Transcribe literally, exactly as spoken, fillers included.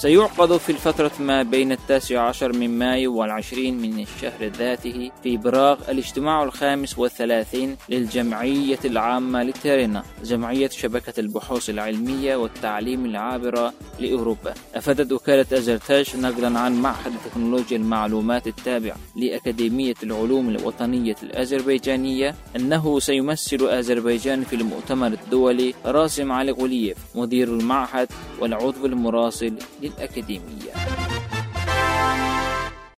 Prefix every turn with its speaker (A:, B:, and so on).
A: سيعقد في الفترة ما بين التاسع عشر من مايو والعشرين من الشهر ذاته في براغ الاجتماع الخامس والثلاثين للجمعية العامة لتيرنا، جمعية شبكة البحوث العلمية والتعليم العابرة لأوروبا. أفادت وكالة أزرتاش نقلا عن معهد تكنولوجيا المعلومات التابع لأكاديمية العلوم الوطنية الأذربيجانية أنه سيمثل أذربيجان في المؤتمر الدولي راسم علي غولييف مدير المعهد والعضو المراسل للأكاديمية.